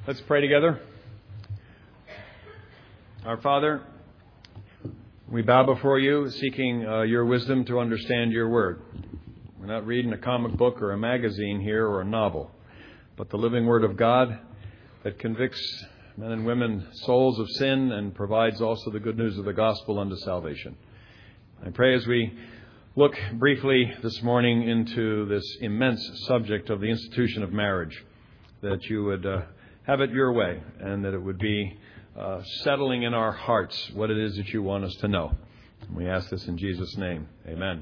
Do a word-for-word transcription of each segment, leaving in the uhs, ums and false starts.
Let's pray together. Our Father, we bow before you, seeking uh, your wisdom to understand your word. We're not reading a comic book or a magazine here or a novel, but the living word of God that convicts men and women, souls of sin, and provides also the good news of the gospel unto salvation. I pray as we look briefly this morning into this immense subject of the institution of marriage, that you would uh, have it your way, and that it would be uh, settling in our hearts what it is that you want us to know. And we ask this in Jesus' name. Amen.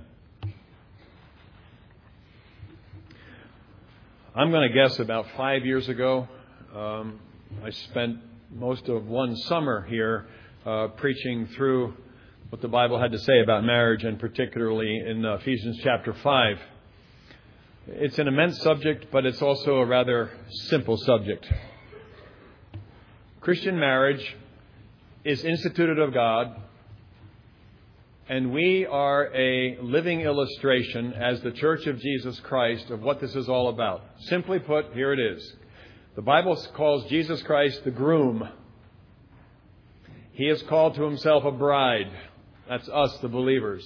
I'm going to guess about five years ago, um, I spent most of one summer here uh, preaching through what the Bible had to say about marriage, and particularly in uh, Ephesians chapter five. It's an immense subject, but it's also a rather simple subject. Christian marriage is instituted of God, and we are a living illustration as the Church of Jesus Christ of what this is all about. Simply put, here it is. The Bible calls Jesus Christ the groom. He has called to himself a bride. That's us, the believers.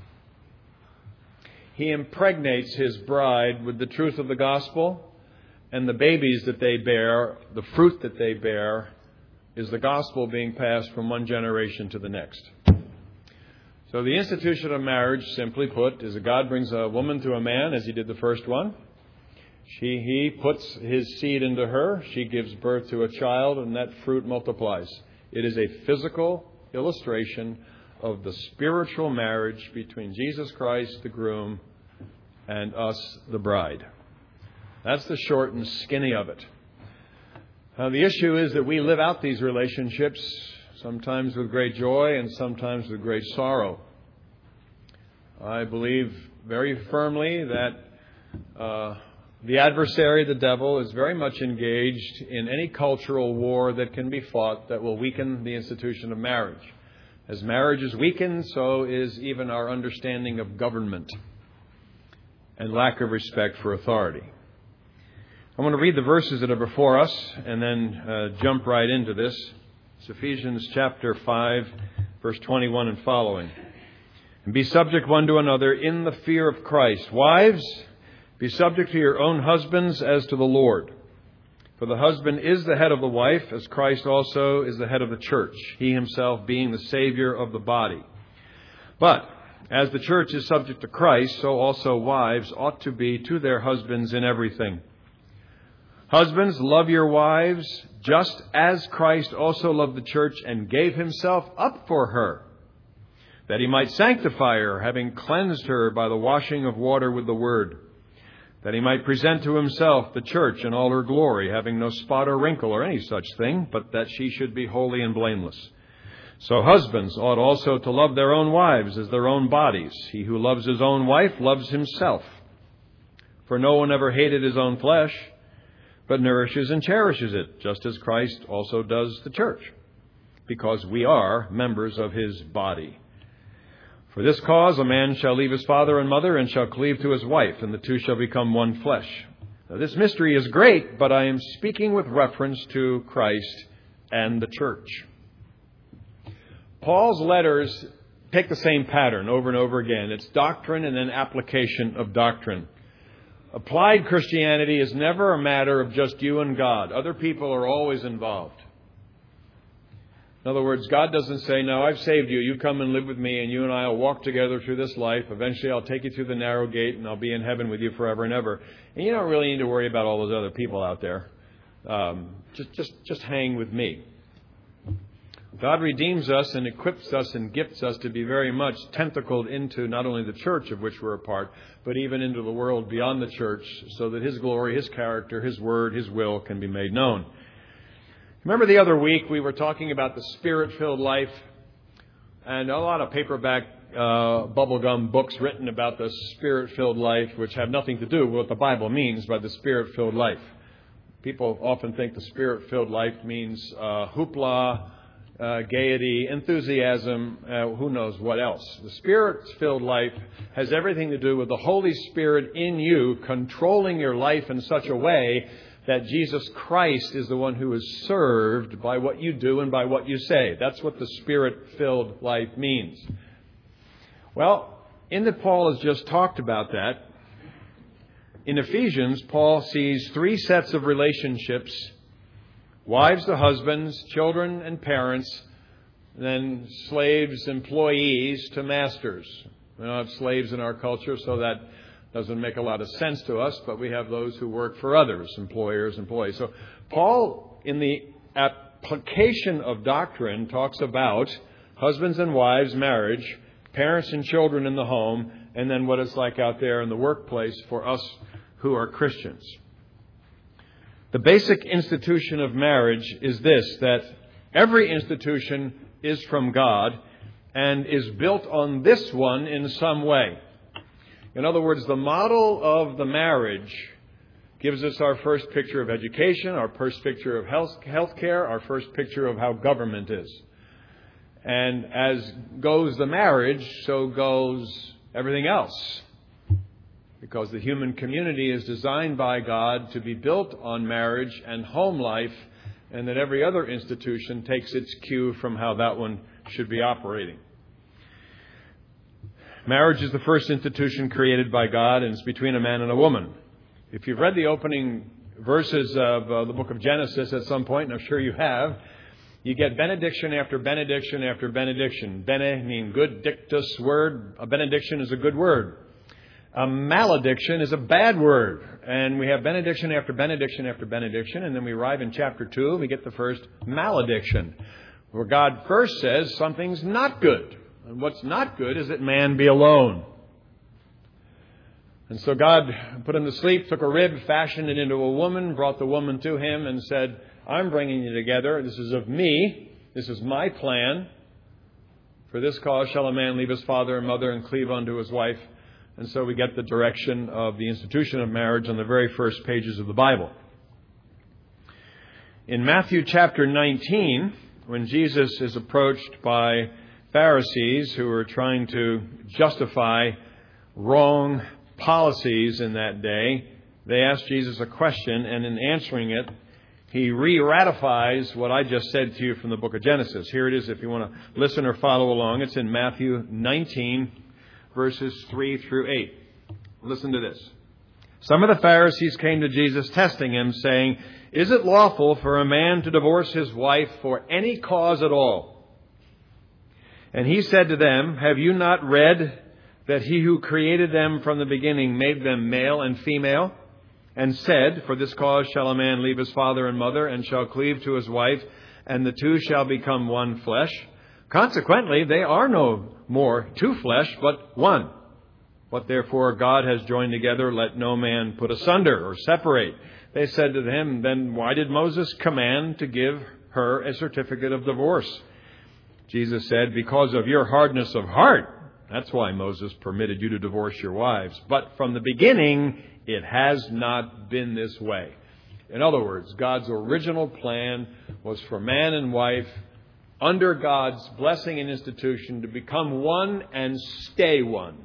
He impregnates his bride with the truth of the gospel, and the babies that they bear, the fruit that they bear, is the gospel being passed from one generation to the next. So the institution of marriage, simply put, is that God brings a woman to a man, as he did the first one. She, he puts his seed into her. She gives birth to a child, and that fruit multiplies. It is a physical illustration of the spiritual marriage between Jesus Christ, the groom, and us, the bride. That's the short and skinny of it. Now, the issue is that we live out these relationships, sometimes with great joy and sometimes with great sorrow. I believe very firmly that uh, the adversary, the devil, is very much engaged in any cultural war that can be fought that will weaken the institution of marriage. As marriage is weakened, so is even our understanding of government and lack of respect for authority. I want to read the verses that are before us and then uh, jump right into this. It's Ephesians chapter five, verse twenty-one and following. And be subject one to another in the fear of Christ. Wives, be subject to your own husbands as to the Lord. For the husband is the head of the wife, as Christ also is the head of the church, he himself being the Savior of the body. But as the church is subject to Christ, so also wives ought to be to their husbands in everything. Husbands, love your wives, just as Christ also loved the church and gave himself up for her, that he might sanctify her, having cleansed her by the washing of water with the word, that he might present to himself the church in all her glory, having no spot or wrinkle or any such thing, but that she should be holy and blameless. So husbands ought also to love their own wives as their own bodies. He who loves his own wife loves himself. For no one ever hated his own flesh, but nourishes and cherishes it, just as Christ also does the church, because we are members of his body. For this cause a man shall leave his father and mother and shall cleave to his wife, and the two shall become one flesh. Now, this mystery is great, but I am speaking with reference to Christ and the church. Paul's letters take the same pattern over and over again. It's doctrine and then application of doctrine. Applied Christianity is never a matter of just you and God. Other people are always involved. In other words, God doesn't say, no, I've saved you. You come and live with me and you and I will walk together through this life. Eventually I'll take you through the narrow gate and I'll be in heaven with you forever and ever. And you don't really need to worry about all those other people out there. Um, just, just, just hang with me. God redeems us and equips us and gifts us to be very much tentacled into not only the church of which we're a part, but even into the world beyond the church, so that his glory, his character, his word, his will can be made known. Remember the other week we were talking about the Spirit-filled life, and a lot of paperback uh, bubblegum books written about the Spirit-filled life, which have nothing to do with what the Bible means by the Spirit-filled life. People often think the Spirit-filled life means uh, hoopla, uh, gaiety, enthusiasm, uh, who knows what else. The Spirit-filled life has everything to do with the Holy Spirit in you controlling your life in such a way that Jesus Christ is the one who is served by what you do and by what you say. That's what the Spirit-filled life means. Well, in that Paul has just talked about that, in Ephesians, Paul sees three sets of relationships: wives to husbands, children and parents, then slaves, employees to masters. We don't have slaves in our culture, so that doesn't make a lot of sense to us, but we have those who work for others, employers, employees. So Paul, in the application of doctrine, talks about husbands and wives, marriage, parents and children in the home, and then what it's like out there in the workplace for us who are Christians. The basic institution of marriage is this, that every institution is from God and is built on this one in some way. In other words, the model of the marriage gives us our first picture of education, our first picture of health healthcare, our first picture of how government is. And as goes the marriage, so goes everything else. Because the human community is designed by God to be built on marriage and home life, and that every other institution takes its cue from how that one should be operating. Marriage is the first institution created by God, and it's between a man and a woman. If you've read the opening verses of uh, the book of Genesis at some point, and I'm sure you have, you get benediction after benediction after benediction. Bene means good, dictus word. A benediction is a good word. A malediction is a bad word. And we have benediction after benediction after benediction, and then we arrive in chapter two, and we get the first malediction, where God first says something's not good. And what's not good is that man be alone. And so God put him to sleep, took a rib, fashioned it into a woman, brought the woman to him and said, I'm bringing you together. This is of me. This is my plan. For this cause shall a man leave his father and mother and cleave unto his wife. And so we get the direction of the institution of marriage on the very first pages of the Bible. In Matthew chapter nineteen, when Jesus is approached by Pharisees who are trying to justify wrong policies in that day, they asked Jesus a question, and in answering it, he re-ratifies what I just said to you from the book of Genesis. Here it is if you want to listen or follow along. It's in Matthew nineteen, verses three through eight. Listen to this. Some of the Pharisees came to Jesus, testing him, saying, Is it lawful for a man to divorce his wife for any cause at all? And he said to them, Have you not read that he who created them from the beginning made them male and female? And said, For this cause shall a man leave his father and mother, and shall cleave to his wife, and the two shall become one flesh. Consequently, they are no more two flesh, but one. What therefore God has joined together, let no man put asunder or separate. They said to him, Then why did Moses command to give her a certificate of divorce? Jesus said, Because of your hardness of heart. That's why Moses permitted you to divorce your wives. But from the beginning, it has not been this way. In other words, God's original plan was for man and wife, under God's blessing and institution, to become one and stay one.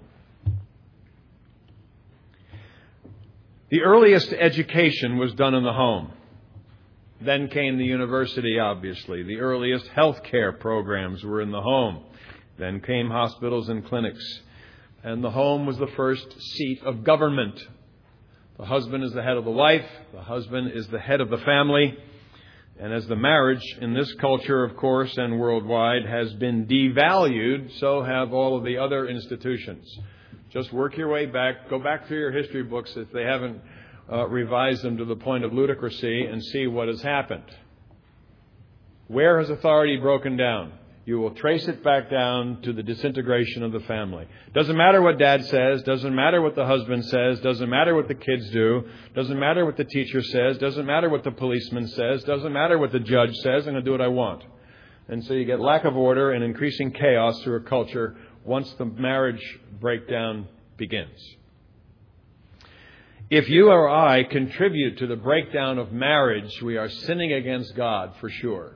The earliest education was done in the home. Then came the university, obviously. The earliest health care programs were in the home. Then came hospitals and clinics. And the home was the first seat of government. The husband is the head of the wife. The husband is the head of the family. And as the marriage in this culture, of course, and worldwide has been devalued, so have all of the other institutions. Just work your way back. Go back through your history books if they haven't uh, revised them to the point of ludicrousy, and see what has happened. Where has authority broken down? You will trace it back down to the disintegration of the family. Doesn't matter what dad says. Doesn't matter what the husband says. Doesn't matter what the kids do. Doesn't matter what the teacher says. Doesn't matter what the policeman says. Doesn't matter what the judge says. I'm going to do what I want. And so you get lack of order and increasing chaos through a culture once the marriage breakdown begins. If you or I contribute to the breakdown of marriage, we are sinning against God for sure.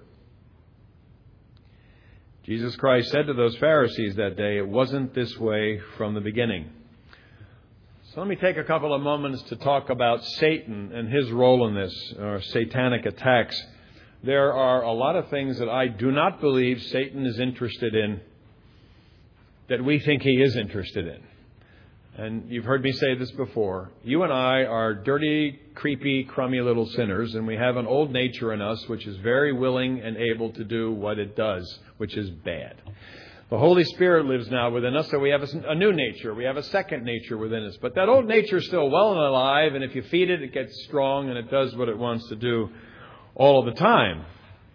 Jesus Christ said to those Pharisees that day, it wasn't this way from the beginning. So let me take a couple of moments to talk about Satan and his role in this, or satanic attacks. There are a lot of things that I do not believe Satan is interested in that we think he is interested in. And you've heard me say this before. You and I are dirty, creepy, crummy little sinners, and we have an old nature in us which is very willing and able to do what it does, which is bad. The Holy Spirit lives now within us, so we have a, a new nature. We have a second nature within us. But that old nature is still well and alive, and if you feed it, it gets strong, and it does what it wants to do all of the time.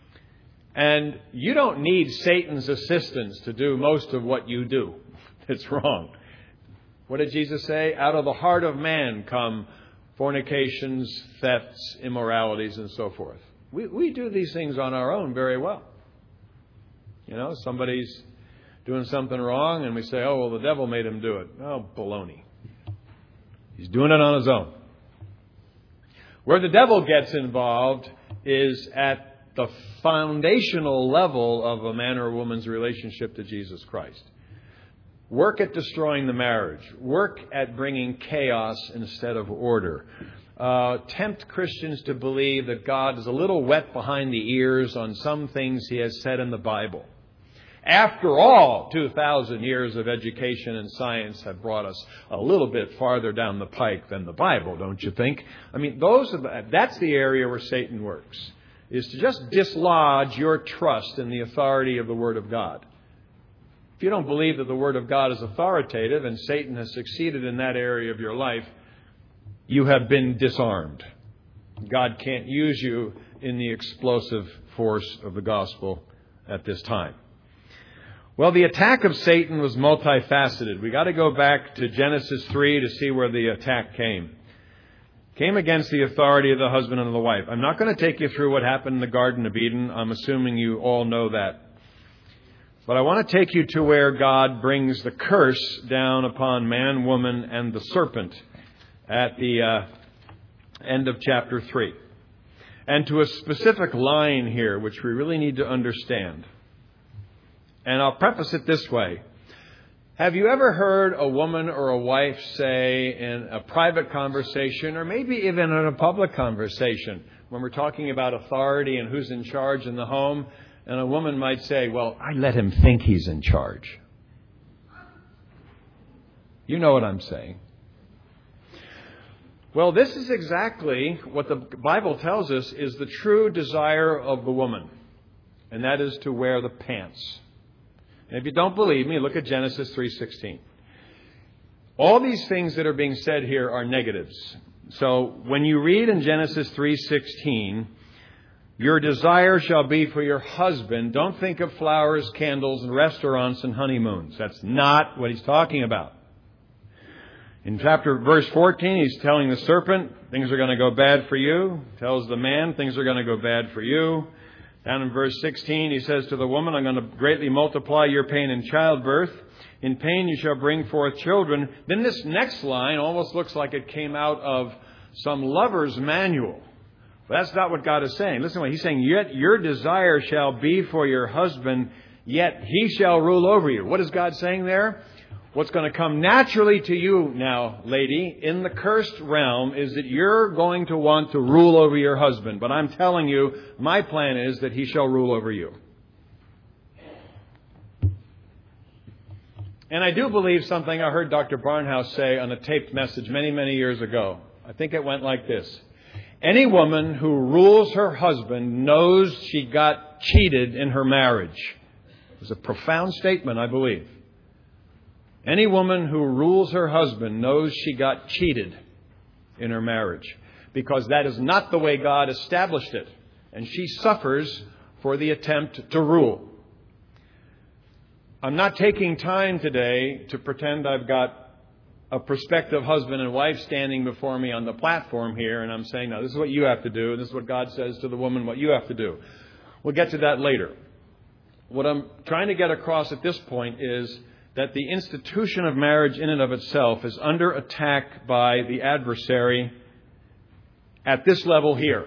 And you don't need Satan's assistance to do most of what you do. It's wrong. What did Jesus say? Out of the heart of man come fornications, thefts, immoralities, and so forth. We, we do these things on our own very well. You know, somebody's doing something wrong, and we say, oh, well, the devil made him do it. Oh, baloney. He's doing it on his own. Where the devil gets involved is at the foundational level of a man or woman's relationship to Jesus Christ. Work at destroying the marriage. Work at bringing chaos instead of order. Uh, tempt Christians to believe that God is a little wet behind the ears on some things he has said in the Bible. After all, two thousand years of education and science have brought us a little bit farther down the pike than the Bible, don't you think? I mean, those are the, that's the area where Satan works, is to just dislodge your trust in the authority of the Word of God. If you don't believe that the Word of God is authoritative and Satan has succeeded in that area of your life, you have been disarmed. God can't use you in the explosive force of the gospel at this time. Well, the attack of Satan was multifaceted. We got to go back to Genesis three to see where the attack came. Came against the authority of the husband and the wife. I'm not going to take you through what happened in the Garden of Eden. I'm assuming you all know that. But I want to take you to where God brings the curse down upon man, woman, and the serpent at the uh, end of chapter three. And to a specific line here, which we really need to understand. And I'll preface it this way. Have you ever heard a woman or a wife say in a private conversation, or maybe even in a public conversation, when we're talking about authority and who's in charge in the home, and a woman might say, well, I let him think he's in charge. You know what I'm saying. Well, this is exactly what the Bible tells us is the true desire of the woman, and that is to wear the pants. And if you don't believe me, look at Genesis three sixteen. All these things that are being said here are negatives. So when you read in Genesis three sixteen, your desire shall be for your husband. Don't think of flowers, candles, and restaurants and honeymoons. That's not what he's talking about. In chapter verse fourteen, he's telling the serpent, things are going to go bad for you. Tells the man, things are going to go bad for you. Down in verse sixteen, he says to the woman, I'm going to greatly multiply your pain in childbirth. In pain you shall bring forth children. Then this next line almost looks like it came out of some lover's manual. But that's not what God is saying. Listen to what he's saying. Yet your desire shall be for your husband, yet he shall rule over you. What is God saying there? What's going to come naturally to you now, lady, in the cursed realm is that you're going to want to rule over your husband. But I'm telling you, my plan is that he shall rule over you. And I do believe something I heard Doctor Barnhouse say on a taped message many, many years ago. I think it went like this. Any woman who rules her husband knows she got cheated in her marriage. It was a profound statement, I believe. Any woman who rules her husband knows she got cheated in her marriage, because that is not the way God established it. And she suffers for the attempt to rule. I'm not taking time today to pretend I've got a prospective husband and wife standing before me on the platform here, and I'm saying, now, this is what you have to do, and this is what God says to the woman, what you have to do. We'll get to that later. What I'm trying to get across at this point is that the institution of marriage in and of itself is under attack by the adversary at this level here.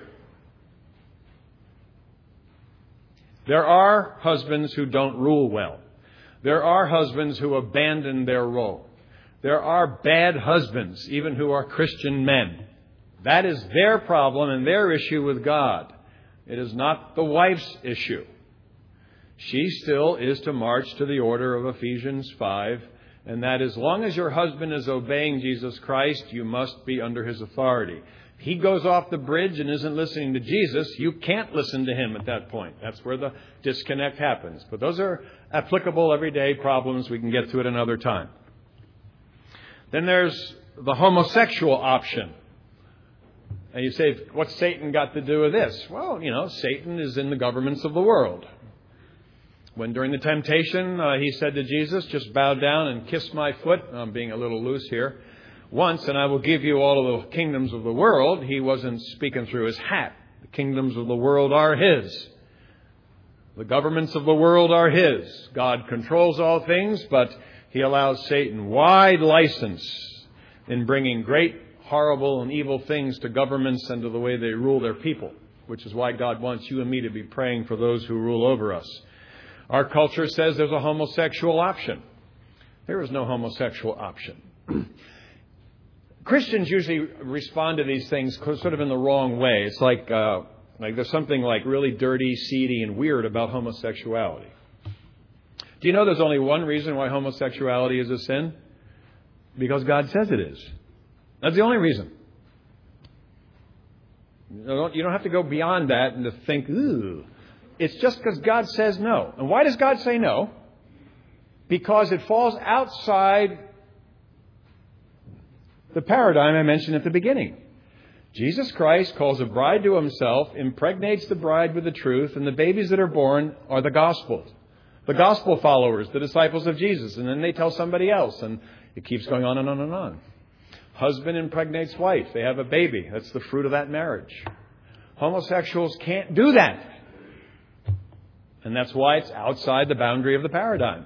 There are husbands who don't rule well. There are husbands who abandon their role. There are bad husbands, even who are Christian men. That is their problem and their issue with God. It is not the wife's issue. She still is to march to the order of Ephesians five, and that as long as your husband is obeying Jesus Christ, you must be under his authority. If he goes off the bridge and isn't listening to Jesus, you can't listen to him at that point. That's where the disconnect happens. But those are applicable everyday problems. We can get to it another time. Then there's the homosexual option. And you say, what's Satan got to do with this? Well, you know, Satan is in the governments of the world. When during the temptation, uh, he said to Jesus, just bow down and kiss my foot. I'm being a little loose here. Once, and I will give you all of the kingdoms of the world. He wasn't speaking through his hat. The kingdoms of the world are his. The governments of the world are his. God controls all things, but he allows Satan wide license in bringing great, horrible, and evil things to governments and to the way they rule their people, which is why God wants you and me to be praying for those who rule over us. Our culture says there's a homosexual option. There is no homosexual option. Christians usually respond to these things sort of in the wrong way. It's like, uh, like there's something like really dirty, seedy, and weird about homosexuality. Do you know there's only one reason why homosexuality is a sin? Because God says it is. That's the only reason. You don't, you don't have to go beyond that and to think, ooh. It's just because God says no. And why does God say no? Because it falls outside the paradigm I mentioned at the beginning. Jesus Christ calls a bride to himself, impregnates the bride with the truth, and the babies that are born are the gospel. The gospel followers, the disciples of Jesus. And then they tell somebody else. And it keeps going on and on and on. Husband impregnates wife. They have a baby. That's the fruit of that marriage. Homosexuals can't do that. And that's why it's outside the boundary of the paradigm.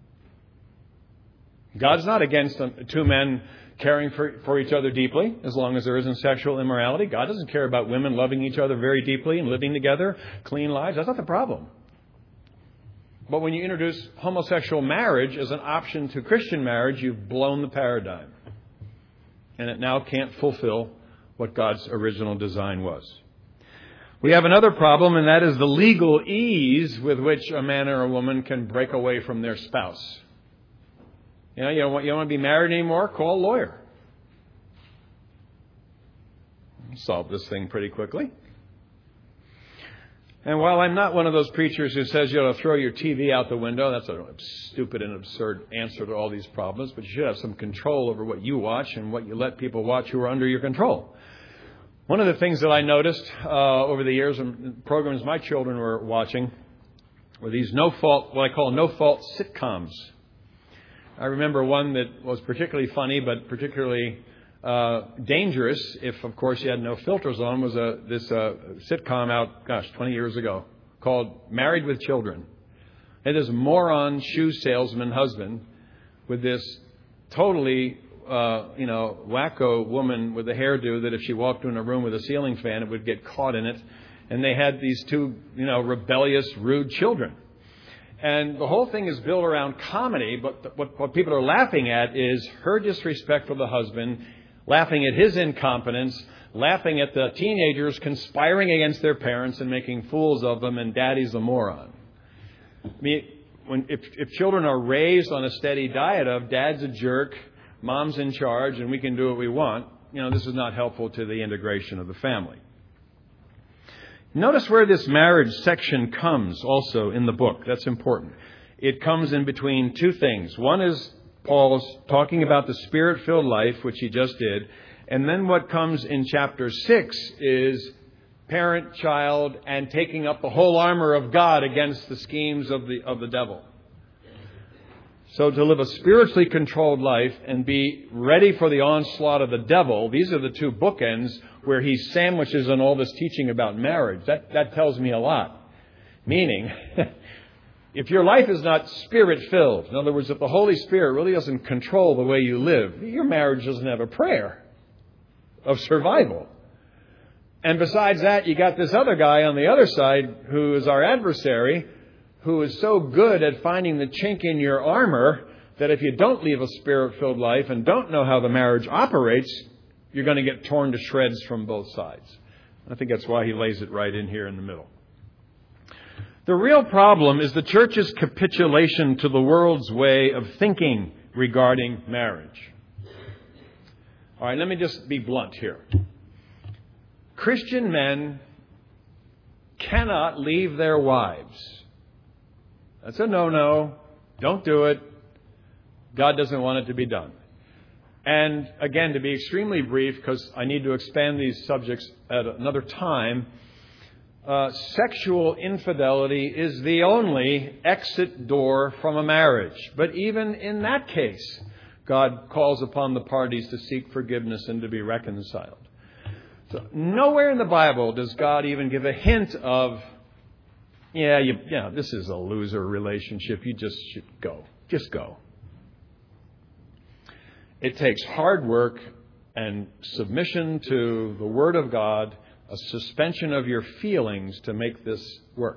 God's not against two men caring for, for each other deeply, as long as there isn't sexual immorality. God doesn't care about women loving each other very deeply and living together, clean lives. That's not the problem. But when you introduce homosexual marriage as an option to Christian marriage, you've blown the paradigm. And it now can't fulfill what God's original design was. We have another problem, and that is the legal ease with which a man or a woman can break away from their spouse. You know, you don't want, you don't want to be married anymore? Call a lawyer. Solve this thing pretty quickly. And while I'm not one of those preachers who says you ought to throw your T V out the window, that's a stupid and absurd answer to all these problems, but you should have some control over what you watch and what you let people watch who are under your control. One of the things that I noticed uh, over the years in programs my children were watching were these no-fault, what I call no-fault sitcoms. I remember one that was particularly funny, but particularly uh, dangerous, if, of course, you had no filters on, was a, this uh, sitcom out, gosh, twenty years ago, called Married with Children. It is a moron shoe salesman husband with this totally... Uh, you know, wacko woman with a hairdo that if she walked in a room with a ceiling fan, it would get caught in it. And they had these two, you know, rebellious, rude children. And the whole thing is built around comedy, but th- what, what people are laughing at is her disrespect for the husband, laughing at his incompetence, laughing at the teenagers conspiring against their parents and making fools of them, and daddy's a moron. I mean, when, if, if children are raised on a steady diet of dad's a jerk, mom's in charge, and we can do what we want, you know, this is not helpful to the integration of the family. Notice where this marriage section comes also in the book. That's important. It comes in between two things. One is Paul's talking about the Spirit-filled life, which he just did. And then what comes in chapter six is parent, child, and taking up the whole armor of God against the schemes of the of the devil. So to live a spiritually controlled life and be ready for the onslaught of the devil, these are the two bookends where he sandwiches on all this teaching about marriage. That, that tells me a lot. Meaning, if your life is not Spirit-filled, in other words, if the Holy Spirit really doesn't control the way you live, your marriage doesn't have a prayer of survival. And besides that, you got this other guy on the other side who is our adversary, who is so good at finding the chink in your armor that if you don't live a Spirit-filled life and don't know how the marriage operates, you're going to get torn to shreds from both sides. I think that's why he lays it right in here in the middle. The real problem is the church's capitulation to the world's way of thinking regarding marriage. All right, let me just be blunt here. Christian men cannot leave their wives. That's a no-no. Don't do it. God doesn't want it to be done. And again, to be extremely brief, because I need to expand these subjects at another time, uh, sexual infidelity is the only exit door from a marriage. But even in that case, God calls upon the parties to seek forgiveness and to be reconciled. So nowhere in the Bible does God even give a hint of, yeah, you, yeah, this is a loser relationship. You just should go. Just go. It takes hard work and submission to the Word of God, a suspension of your feelings to make this work.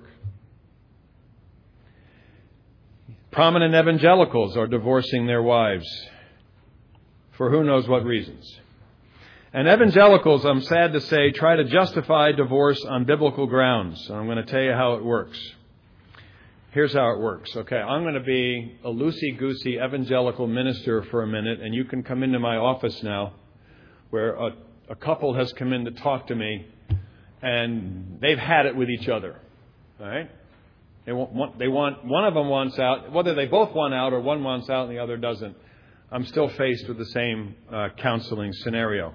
Prominent evangelicals are divorcing their wives for who knows what reasons. And evangelicals, I'm sad to say, try to justify divorce on biblical grounds. And I'm going to tell you how it works. Here's how it works. Okay, I'm going to be a loosey-goosey evangelical minister for a minute, and you can come into my office now, where a, a couple has come in to talk to me, and they've had it with each other. All right? They want, they want, one of them wants out. Whether they both want out or one wants out and the other doesn't, I'm still faced with the same uh, counseling scenario.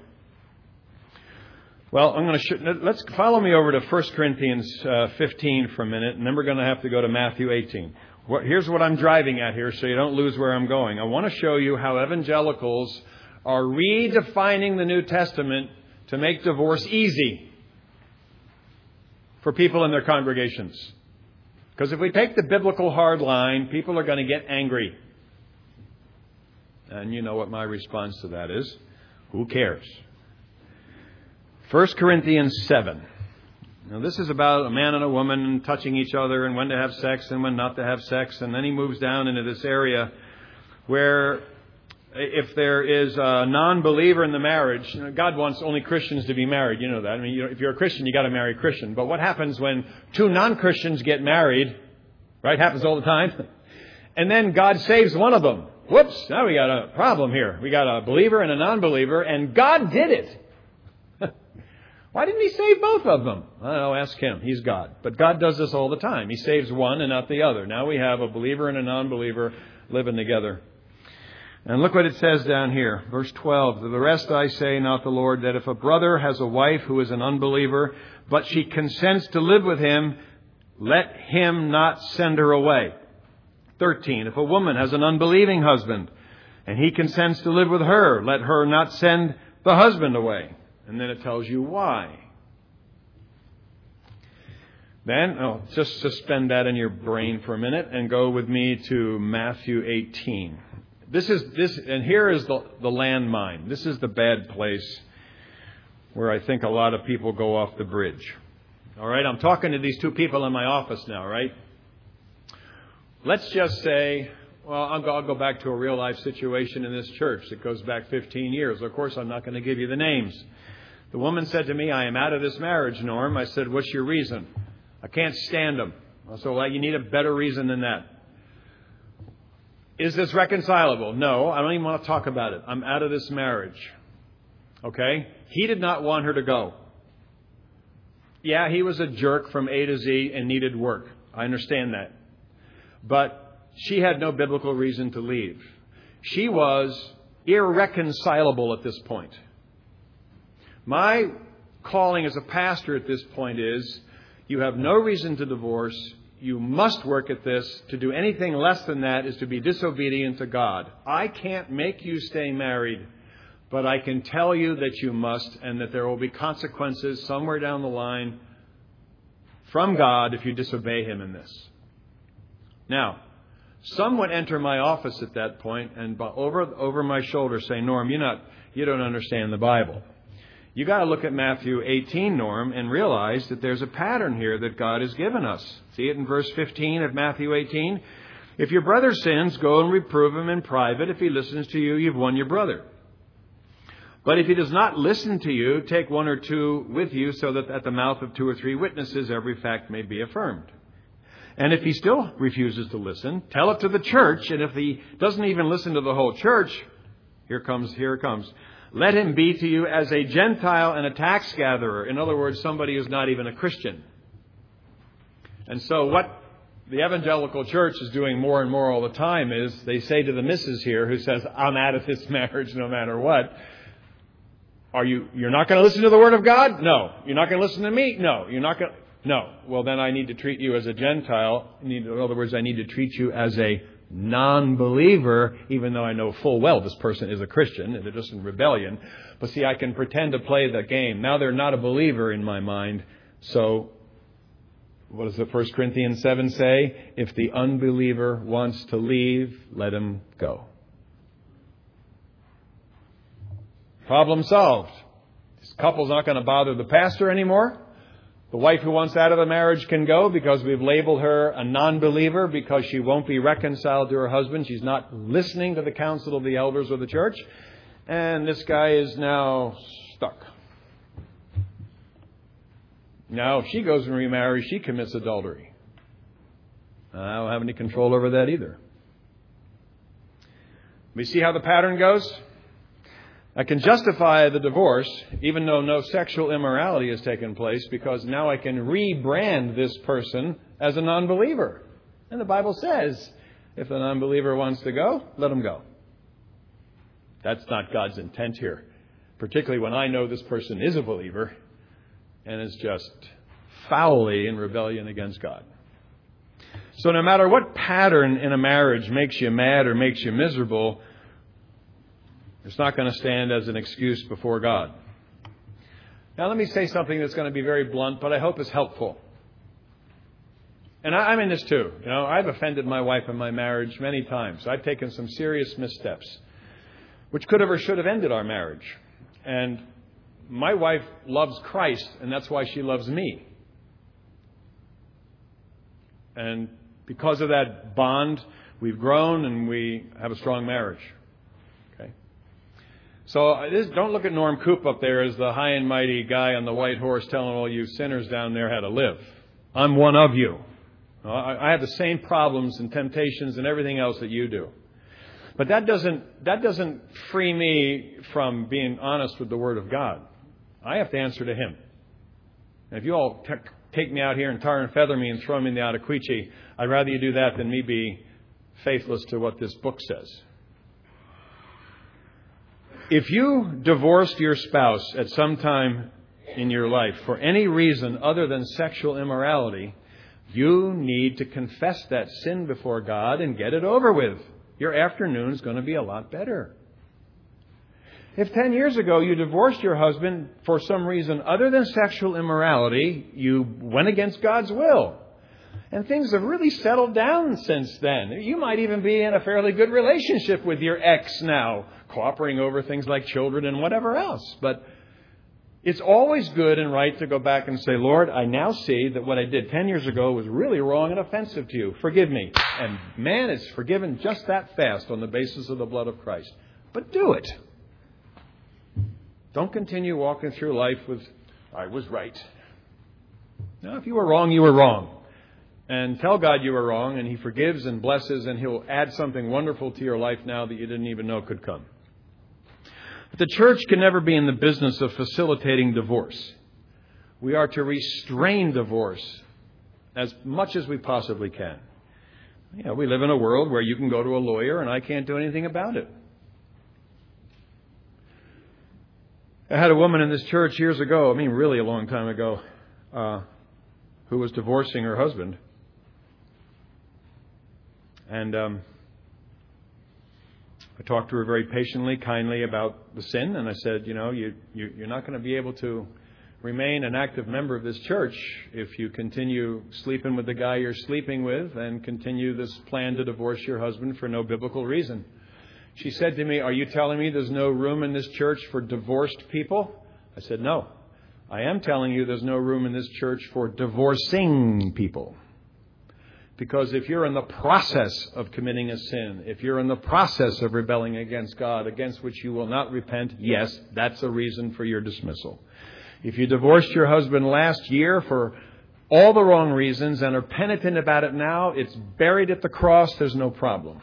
Well, I'm going to sh- let's follow me over to First Corinthians uh, fifteen for a minute, and then we're going to have to go to Matthew eighteen. What, here's what I'm driving at here, so you don't lose where I'm going. I want to show you how evangelicals are redefining the New Testament to make divorce easy for people in their congregations. Because if we take the biblical hard line, people are going to get angry. And you know what my response to that is. Who cares? First Corinthians seven. Now this is about a man and a woman touching each other and when to have sex and when not to have sex. And then he moves down into this area where if there is a non-believer in the marriage, you know, God wants only Christians to be married. You know that. I mean, you know, if you're a Christian, you got to marry a Christian. But what happens when two non-Christians get married? Right? Happens all the time. And then God saves one of them. Whoops, now we got a problem here. We got a believer and a non-believer, and God did it. Why didn't he save both of them? I don't know, ask him. He's God. But God does this all the time. He saves one and not the other. Now we have a believer and a non-believer living together. And look what it says down here. Verse twelve. The rest I say, not the Lord, that if a brother has a wife who is an unbeliever, but she consents to live with him, let him not send her away. thirteen. If a woman has an unbelieving husband, and he consents to live with her, let her not send the husband away. And then it tells you why. Then, oh, just suspend that in your brain for a minute and go with me to Matthew eighteen. This is this, and here is the, the landmine. This is the bad place where I think a lot of people go off the bridge. All right, I'm talking to these two people in my office now, right? Let's just say, well, I'll go, I'll go back to a real life situation in this church that goes back fifteen years. Of course, I'm not going to give you the names. The woman said to me, I am out of this marriage, Norm. I said, what's your reason? I can't stand him. I said, well, you need a better reason than that. Is this reconcilable? No, I don't even want to talk about it. I'm out of this marriage. Okay? He did not want her to go. Yeah, he was a jerk from A to Z and needed work. I understand that. But she had no biblical reason to leave. She was irreconcilable at this point. My calling as a pastor at this point is, you have no reason to divorce. You must work at this. To do anything less than that is to be disobedient to God. I can't make you stay married, but I can tell you that you must, and that there will be consequences somewhere down the line from God if you disobey Him in this. Now, some would enter my office at that point and over over my shoulder say, Norm, you're not, you don't understand the Bible. You got to look at Matthew eighteen, Norm, and realize that there's a pattern here that God has given us. See it in verse fifteen of Matthew eighteen? If your brother sins, go and reprove him in private. If he listens to you, you've won your brother. But if he does not listen to you, take one or two with you, so that at the mouth of two or three witnesses every fact may be affirmed. And if he still refuses to listen, tell it to the church. And if he doesn't even listen to the whole church, here comes, here it comes. Let him be to you as a Gentile and a tax gatherer. In other words, somebody who's not even a Christian. And so what the evangelical church is doing more and more all the time is they say to the missus here who says, I'm out of this marriage no matter what. Are you, you're not going to listen to the Word of God? No. You're not going to listen to me? No. You're not going to, no. Well, then I need to treat you as a Gentile. In other words, I need to treat you as a non-believer, even though I know full well this person is a Christian and they're just in rebellion. But see, I can pretend to play the game. Now they're not a believer in my mind. So, what does the First Corinthians seven say? If the unbeliever wants to leave, let him go. Problem solved. This couple's not going to bother the pastor anymore. The wife who wants out of the marriage can go because we've labeled her a non-believer because she won't be reconciled to her husband. She's not listening to the counsel of the elders of the church. And this guy is now stuck. Now, if she goes and remarries, she commits adultery. I don't have any control over that either. We see how the pattern goes? I can justify the divorce, even though no sexual immorality has taken place, because now I can rebrand this person as a non-believer. And the Bible says, if the non-believer wants to go, let him go. That's not God's intent here, particularly when I know this person is a believer and is just foully in rebellion against God. So no matter what pattern in a marriage makes you mad or makes you miserable, it's not going to stand as an excuse before God. Now let me say something that's going to be very blunt, but I hope is helpful. And I, I'm in this too. You know, I've offended my wife in my marriage many times. I've taken some serious missteps, which could have or should have ended our marriage. And my wife loves Christ, and that's why she loves me. And because of that bond, we've grown and we have a strong marriage. So this, don't look at Norm Coop up there as the high and mighty guy on the white horse telling all you sinners down there how to live. I'm one of you. I, I have the same problems and temptations and everything else that you do. But that doesn't that doesn't free me from being honest with the Word of God. I have to answer to Him. And if you all t- take me out here and tar and feather me and throw me in the Ottaquiche, I'd rather you do that than me be faithless to what this book says. If you divorced your spouse at some time in your life for any reason other than sexual immorality, you need to confess that sin before God and get it over with. Your afternoon's going to be a lot better. If ten years ago you divorced your husband for some reason other than sexual immorality, you went against God's will. And things have really settled down since then. You might even be in a fairly good relationship with your ex now, cooperating over things like children and whatever else. But it's always good and right to go back and say, Lord, I now see that what I did ten years ago was really wrong and offensive to you. Forgive me. And man, it's forgiven just that fast on the basis of the blood of Christ. But do it. Don't continue walking through life with, I was right. No, if you were wrong, you were wrong. And tell God you were wrong, and He forgives and blesses, and He'll add something wonderful to your life now that you didn't even know could come. But the church can never be in the business of facilitating divorce. We are to restrain divorce as much as we possibly can. You know, we live in a world where you can go to a lawyer, and I can't do anything about it. I had a woman in this church years ago, I mean really a long time ago, uh, who was divorcing her husband. And um, I talked to her very patiently, kindly about the sin. And I said, you know, you, you, you're not going to be able to remain an active member of this church if you continue sleeping with the guy you're sleeping with and continue this plan to divorce your husband for no biblical reason. She said to me, are you telling me there's no room in this church for divorced people? I said, no. I am telling you there's no room in this church for divorcing people. Because if you're in the process of committing a sin, if you're in the process of rebelling against God, against which you will not repent, yes, that's a reason for your dismissal. If you divorced your husband last year for all the wrong reasons and are penitent about it now, it's buried at the cross, there's no problem.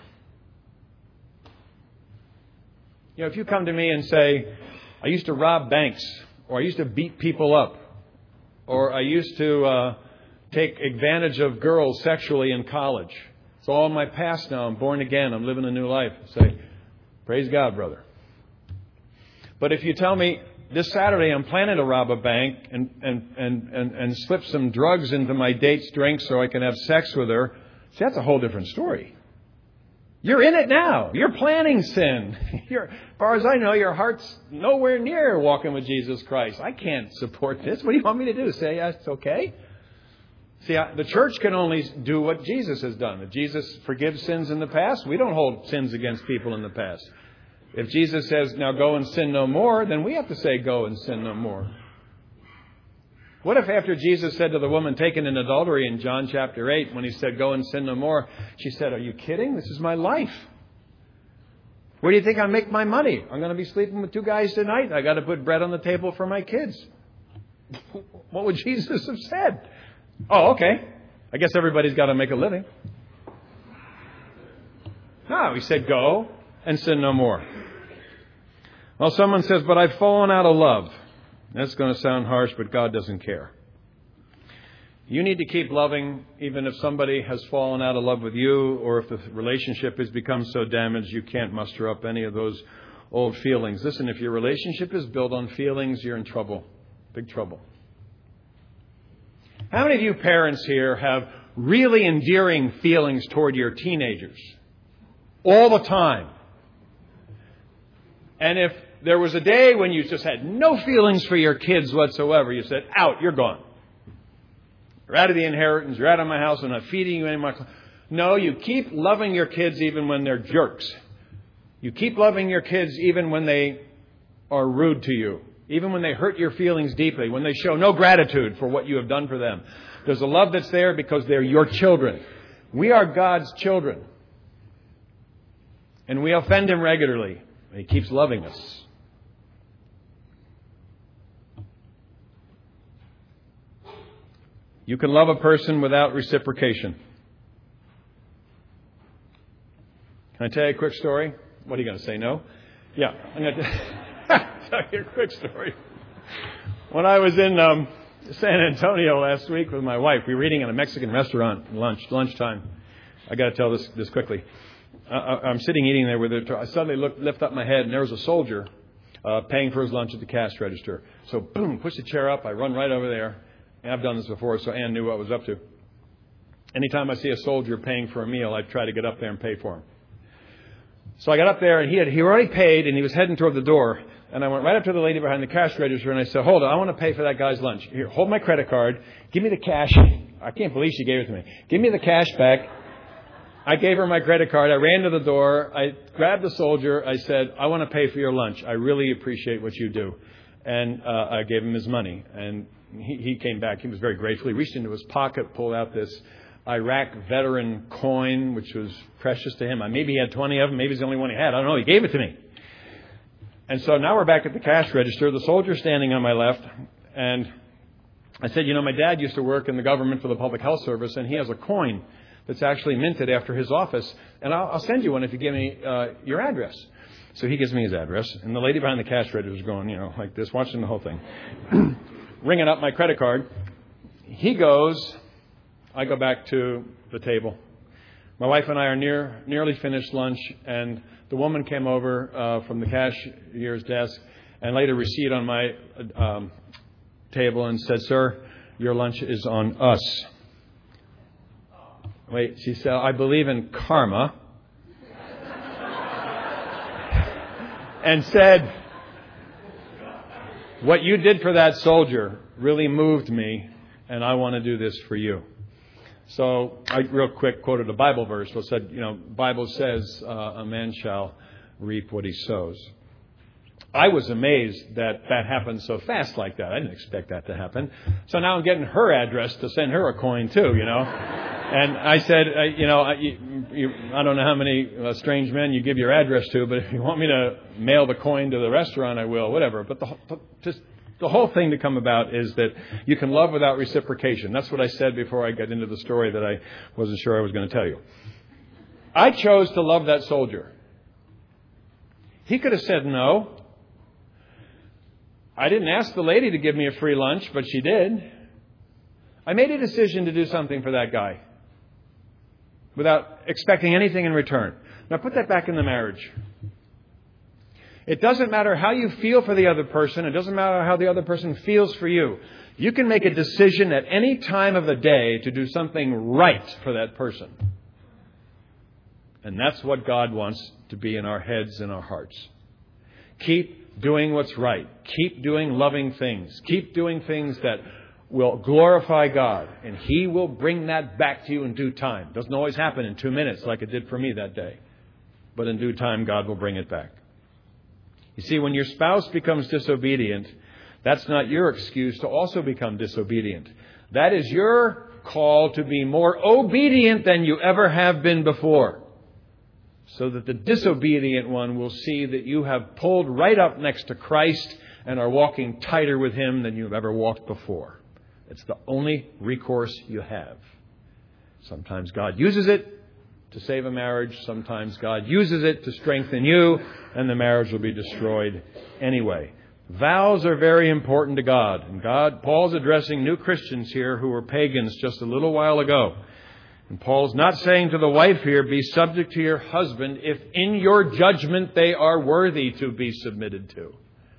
You know, if you come to me and say, I used to rob banks, or I used to beat people up, or I used to uh, take advantage of girls sexually in college. It's all in my past now. I'm born again. I'm living a new life. Say, praise God, brother. But if you tell me this Saturday I'm planning to rob a bank and, and, and, and, and slip some drugs into my date's drink so I can have sex with her, see, that's a whole different story. You're in it now. You're planning sin. You're, as far as I know, your heart's nowhere near walking with Jesus Christ. I can't support this. What do you want me to do? Say, yeah, it's okay? See, the church can only do what Jesus has done. If Jesus forgives sins in the past, we don't hold sins against people in the past. If Jesus says, now go and sin no more, then we have to say, go and sin no more. What if after Jesus said to the woman taken in adultery in John chapter eight, when he said, go and sin no more, she said, are you kidding? This is my life. Where do you think I make my money? I'm going to be sleeping with two guys tonight. I got to put bread on the table for my kids. What would Jesus have said? Oh, okay. I guess everybody's got to make a living. No, he said, go and sin no more. Well, someone says, but I've fallen out of love. That's going to sound harsh, but God doesn't care. You need to keep loving even if somebody has fallen out of love with you, or if the relationship has become so damaged you can't muster up any of those old feelings. Listen, if your relationship is built on feelings, you're in trouble. Big trouble. How many of you parents here have really endearing feelings toward your teenagers? All the time. And if there was a day when you just had no feelings for your kids whatsoever, you said, out, you're gone. You're out of the inheritance. You're out of my house. I'm not feeding you anymore. No, you keep loving your kids even when they're jerks. You keep loving your kids even when they are rude to you. Even when they hurt your feelings deeply. When they show no gratitude for what you have done for them. There's a love that's there because they're your children. We are God's children. And we offend Him regularly. He keeps loving us. You can love a person without reciprocation. Can I tell you a quick story? What are you going to say, no? Yeah, I'm going to tell you a quick story. When I was in um, San Antonio last week with my wife, we were eating at a Mexican restaurant lunch lunchtime. I got to tell this this quickly. Uh, I'm sitting eating there with her. I suddenly look, lift up my head, and there was a soldier uh, paying for his lunch at the cash register. So, boom, push the chair up. I run right over there. And I've done this before, so Ann knew what I was up to. Anytime I see a soldier paying for a meal, I try to get up there and pay for him. So I got up there, and he had he already paid, and he was heading toward the door. And I went right up to the lady behind the cash register, and I said, hold on, I want to pay for that guy's lunch. Here, hold my credit card. Give me the cash. I can't believe she gave it to me. Give me the cash back. I gave her my credit card. I ran to the door. I grabbed the soldier. I said, I want to pay for your lunch. I really appreciate what you do. And uh, I gave him his money. And he, he came back. He was very grateful. He reached into his pocket, pulled out this Iraq veteran coin, which was precious to him. Maybe he had twenty of them. Maybe it's the only one he had. I don't know. He gave it to me. And so now we're back at the cash register. The soldier's standing on my left. And I said, you know, my dad used to work in the government for the Public Health Service, and he has a coin that's actually minted after his office. And I'll, I'll send you one if you give me uh, your address. So he gives me his address. And the lady behind the cash register is going, you know, like this, watching the whole thing. Ringing up my credit card. He goes. I go back to the table. My wife and I are near nearly finished lunch, and the woman came over uh, from the cashier's desk and laid a receipt on my um, table and said, sir, your lunch is on us. Wait, she said, I believe in karma. And said, what you did for that soldier really moved me, and I want to do this for you. So I real quick quoted a Bible verse that said, you know, Bible says uh, a man shall reap what he sows. I was amazed that that happened so fast like that. I didn't expect that to happen. So now I'm getting her address to send her a coin too, you know. And I said, uh, you know, I, you, you, I don't know how many uh, strange men you give your address to, but if you want me to mail the coin to the restaurant, I will, whatever. But the, just the whole thing to come about is that you can love without reciprocation. That's what I said before I got into the story that I wasn't sure I was going to tell you. I chose to love that soldier. He could have said no. I didn't ask the lady to give me a free lunch, but she did. I made a decision to do something for that guy without expecting anything in return. Now put that back in the marriage. It doesn't matter how you feel for the other person. It doesn't matter how the other person feels for you. You can make a decision at any time of the day to do something right for that person. And that's what God wants to be in our heads and our hearts. Keep doing what's right. Keep doing loving things. Keep doing things that will glorify God. And He will bring that back to you in due time. Doesn't always happen in two minutes like it did for me that day. But in due time, God will bring it back. You see, when your spouse becomes disobedient, that's not your excuse to also become disobedient. That is your call to be more obedient than you ever have been before. So that the disobedient one will see that you have pulled right up next to Christ and are walking tighter with Him than you've ever walked before. It's the only recourse you have. Sometimes God uses it to save a marriage. Sometimes God uses it to strengthen you, and the marriage will be destroyed anyway. Vows are very important to God. And God, Paul's addressing new Christians here who were pagans just a little while ago. And Paul's not saying to the wife here, be subject to your husband if in your judgment they are worthy to be submitted to.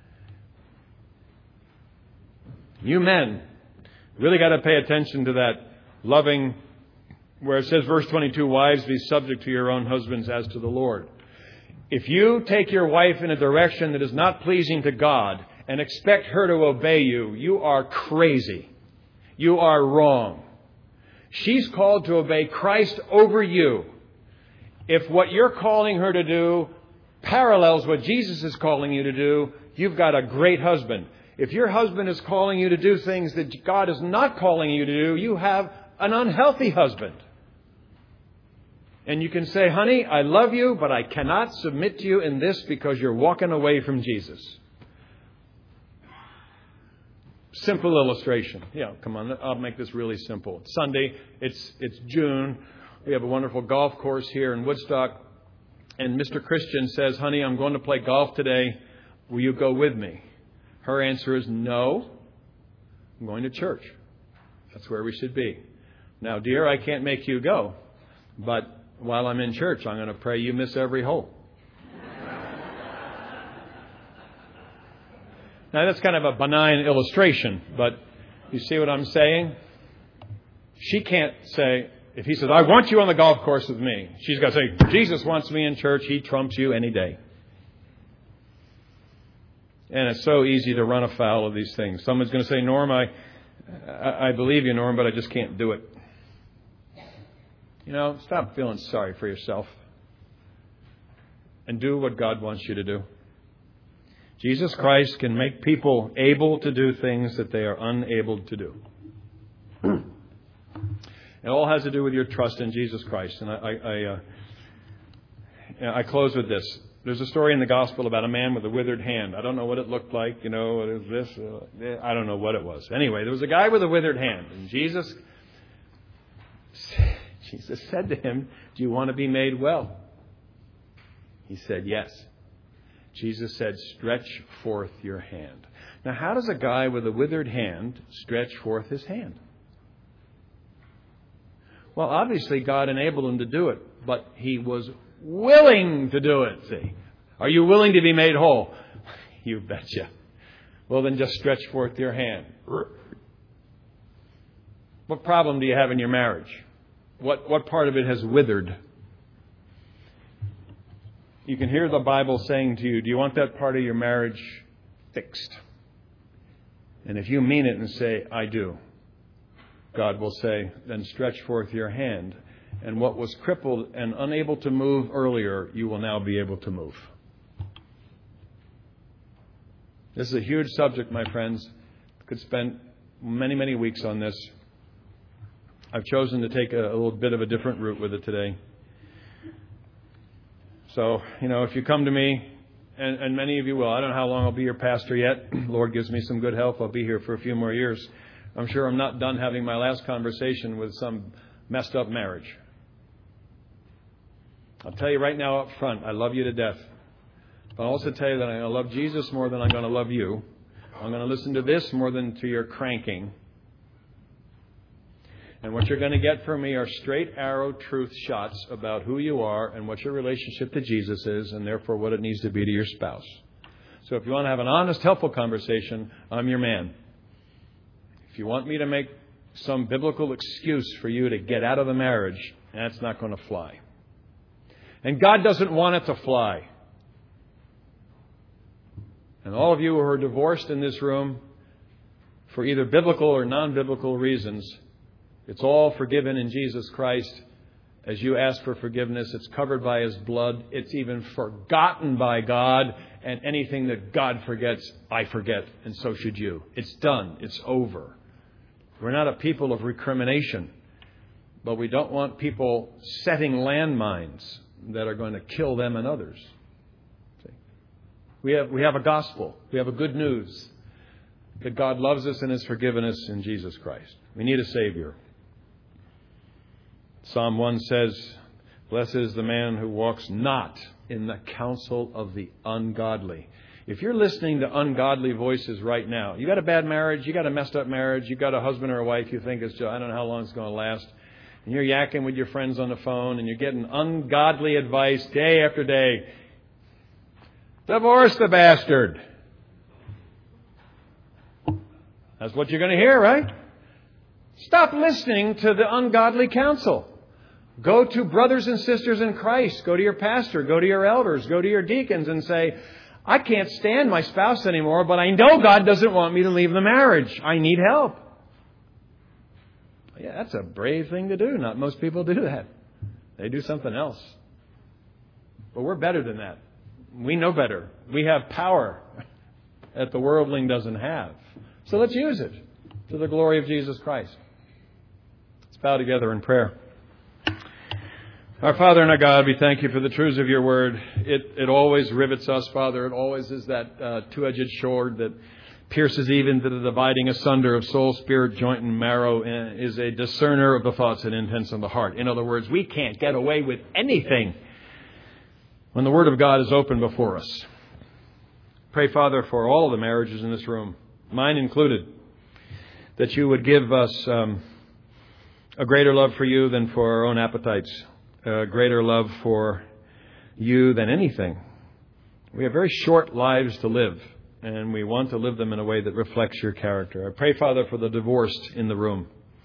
You men really got to pay attention to that loving, where it says, verse twenty-two, wives, be subject to your own husbands as to the Lord. If you take your wife in a direction that is not pleasing to God and expect her to obey you, you are crazy. You are wrong. She's called to obey Christ over you. If what you're calling her to do parallels what Jesus is calling you to do, you've got a great husband. If your husband is calling you to do things that God is not calling you to do, you have an unhealthy husband. And you can say, honey, I love you, but I cannot submit to you in this because you're walking away from Jesus. Simple illustration. Yeah, come on, I'll make this really simple. It's Sunday, it's it's June. We have a wonderful golf course here in Woodstock. And Mister Christian says, honey, I'm going to play golf today. Will you go with me? Her answer is no. I'm going to church. That's where we should be. Now, dear, I can't make you go. But while I'm in church, I'm going to pray you miss every hole. Now, that's kind of a benign illustration, but you see what I'm saying? She can't say, if he says, I want you on the golf course with me, she's got to say, Jesus wants me in church. He trumps you any day. And it's so easy to run afoul of these things. Someone's going to say, Norm, I, I believe you, Norm, but I just can't do it. You know, stop feeling sorry for yourself and do what God wants you to do. Jesus Christ can make people able to do things that they are unable to do. It all has to do with your trust in Jesus Christ. And I, I, I, uh, you know, I close with this. There's a story in the gospel about a man with a withered hand. I don't know what it looked like. You know, what is this? Uh, I don't know what it was. Anyway, there was a guy with a withered hand. And Jesus, Jesus said to him, do you want to be made well? He said, yes. Jesus said, stretch forth your hand. Now, how does a guy with a withered hand stretch forth his hand? Well, obviously, God enabled him to do it, but he was willing to do it. See, are you willing to be made whole? You betcha. Well, then just stretch forth your hand. What problem do you have in your marriage? What, what part of it has withered? You can hear the Bible saying to you, do you want that part of your marriage fixed? And if you mean it and say, I do, God will say, then stretch forth your hand. And what was crippled and unable to move earlier, you will now be able to move. This is a huge subject, my friends. Could spend many, many weeks on this. I've chosen to take a, a little bit of a different route with it today. So, you know, if you come to me, and, and many of you will, I don't know how long I'll be your pastor yet. Lord gives me some good health. I'll be here for a few more years. I'm sure I'm not done having my last conversation with some messed up marriage. I'll tell you right now up front, I love you to death. But I'll also tell you that I'm going to love Jesus more than I'm going to love you. I'm going to listen to this more than to your cranking. And what you're going to get from me are straight arrow truth shots about who you are and what your relationship to Jesus is, and therefore what it needs to be to your spouse. So if you want to have an honest, helpful conversation, I'm your man. If you want me to make some biblical excuse for you to get out of the marriage, that's not going to fly. And God doesn't want it to fly. And all of you who are divorced in this room, for either biblical or non-biblical reasons, it's all forgiven in Jesus Christ. As you ask for forgiveness, it's covered by His blood. It's even forgotten by God. And anything that God forgets, I forget. And so should you. It's done. It's over. We're not a people of recrimination. But we don't want people setting landmines that are going to kill them and others. See? We have, we have a gospel. We have a good news that God loves us and has forgiven us in Jesus Christ. We need a Savior. Psalm one says, "Blessed is the man who walks not in the counsel of the ungodly." If you're listening to ungodly voices right now, you got a bad marriage, you got a messed up marriage, you got a husband or a wife you think is, I don't know how long it's going to last, and you're yakking with your friends on the phone and you're getting ungodly advice day after day. Divorce the bastard. That's what you're going to hear, right? Stop listening to the ungodly counsel. Go to brothers and sisters in Christ. Go to your pastor. Go to your elders. Go to your deacons and say, I can't stand my spouse anymore, but I know God doesn't want me to leave the marriage. I need help. Yeah, that's a brave thing to do. Not most people do that. They do something else. But we're better than that. We know better. We have power that the worldling doesn't have. So let's use it to the glory of Jesus Christ. Let's bow together in prayer. Our Father and our God, we thank you for the truths of your word. It it always rivets us, Father. It always is that uh, two-edged sword that pierces even to the dividing asunder of soul, spirit, joint, and marrow, and is a discerner of the thoughts and intents of the heart. In other words, we can't get away with anything when the word of God is open before us. Pray, Father, for all the marriages in this room, mine included, that you would give us um, a greater love for you than for our own appetites. A greater love for you than anything. We have very short lives to live, and we want to live them in a way that reflects your character. I pray, Father, for the divorced in the room.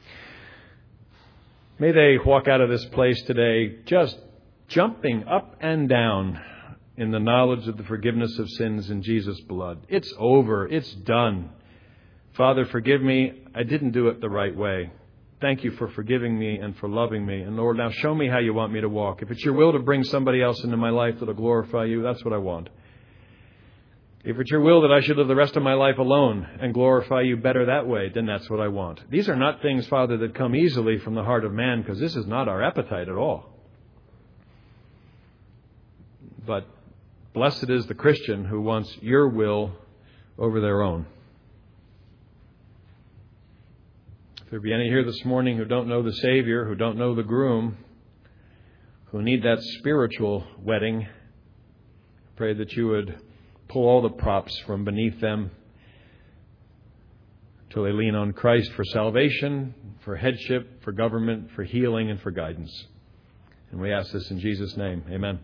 May they walk out of this place today just jumping up and down in the knowledge of the forgiveness of sins in Jesus' blood. It's over. It's done. Father, forgive me. I didn't do it the right way. Thank you for forgiving me and for loving me. And Lord, now show me how you want me to walk. If it's your will to bring somebody else into my life that will glorify you, that's what I want. If it's your will that I should live the rest of my life alone and glorify you better that way, then that's what I want. These are not things, Father, that come easily from the heart of man, because this is not our appetite at all. But blessed is the Christian who wants your will over their own. If there be any here this morning who don't know the Savior, who don't know the groom, who need that spiritual wedding, I pray that you would pull all the props from beneath them till they lean on Christ for salvation, for headship, for government, for healing, and for guidance. And we ask this in Jesus' name. Amen.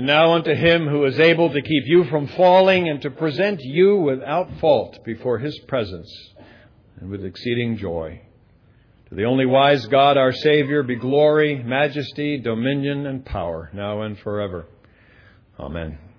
And now unto him who is able to keep you from falling and to present you without fault before his presence and with exceeding joy. To the only wise God, our Savior, be glory, majesty, dominion, and power, now and forever. Amen.